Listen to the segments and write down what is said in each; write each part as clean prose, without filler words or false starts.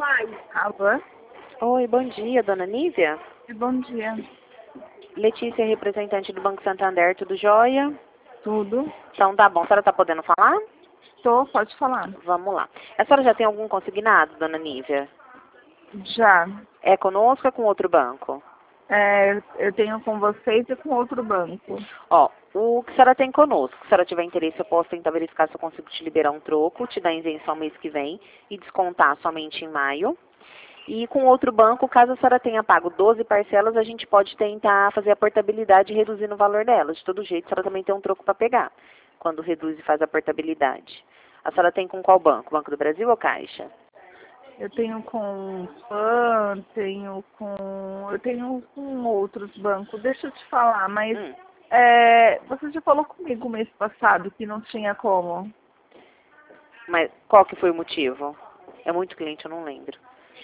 Alô? Oi, bom dia, dona Nívia. Bom dia. Letícia, representante do Banco Santander, tudo jóia? Tudo? Então tá bom, a senhora tá podendo falar? Tô, pode falar. Vamos lá. A senhora já tem algum consignado, dona Nívia? Já. É conosco ou é com outro banco? Eu tenho com vocês e com outro banco. Ó, o que a senhora tem conosco, se a senhora tiver interesse, eu posso tentar verificar se eu consigo te liberar um troco, te dar isenção mês que vem e descontar somente em maio. E com outro banco, caso a senhora tenha pago 12 parcelas, a gente pode tentar fazer a portabilidade reduzindo o valor dela. De todo jeito, a senhora também tem um troco para pegar, quando reduz e faz a portabilidade. A senhora tem com qual banco? Banco do Brasil ou Caixa? Eu tenho com PAN, eu tenho com outros bancos. Deixa eu te falar, mas você já falou comigo mês passado que não tinha como. Mas qual que foi o motivo? É muito cliente, eu não lembro.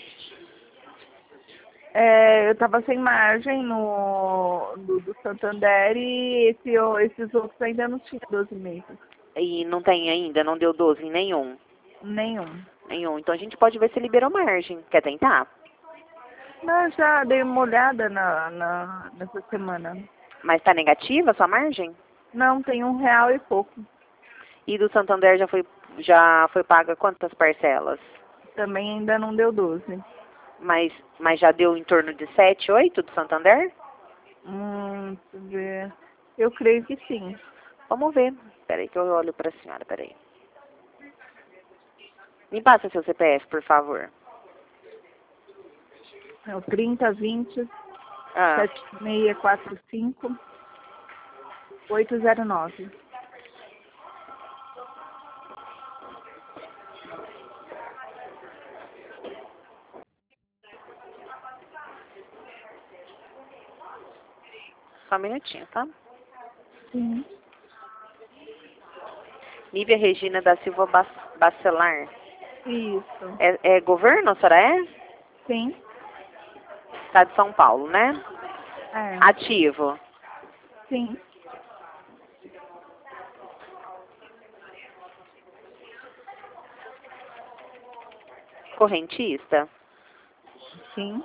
Eu estava sem margem do Santander e esses outros ainda não tinham 12 meses. E não tem ainda? Não deu 12 em nenhum? Nenhum. Nenhum. Então a gente pode ver se liberou margem. Quer tentar? Mas já dei uma olhada nessa semana. Mas tá negativa a sua margem? Não, tem R$1 e pouco. E do Santander já foi paga quantas parcelas? Também ainda não deu 12. Mas já deu em torno de 7, 8 do Santander? Deixa eu ver. Eu creio que sim. Vamos ver. Peraí que eu olho pra senhora, peraí. Me passa seu CPF, por favor. É o 3020 Ah, 7645 809. só um minutinho, tá? Sim. Nívia Regina da Silva Bacelar. Isso. É governo, a senhora é? Sim. Estado de São Paulo, né? É. Ativo. Sim. Correntista. Sim.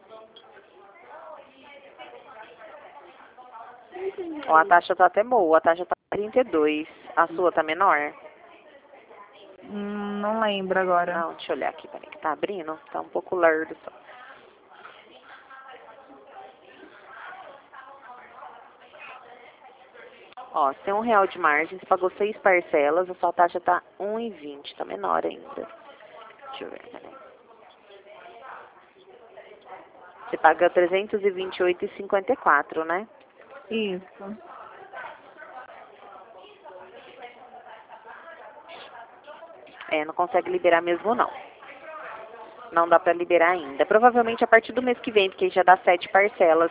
Ó, a taxa tá até boa, a taxa tá 32. A sua tá menor? Não lembro agora. Não, deixa eu olhar aqui, peraí, que tá abrindo. Tá um pouco lerdo só. Ó, você tem R$1 de margem, você pagou 6 parcelas, a sua taxa tá 1,20, tá menor ainda. Deixa eu ver, peraí. Você paga 328,54, né? Isso. Não consegue liberar mesmo não. Não dá pra liberar ainda. Provavelmente a partir do mês que vem, porque já dá 7 parcelas.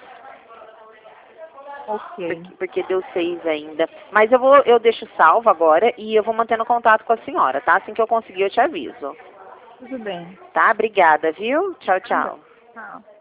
Ok. Porque deu 6 ainda. Mas eu deixo salvo agora e eu vou mantendo contato com a senhora, tá? Assim que eu conseguir eu te aviso. Tudo bem. Tá? Obrigada, viu? Tchau, Tá bom. tchau. Tchau.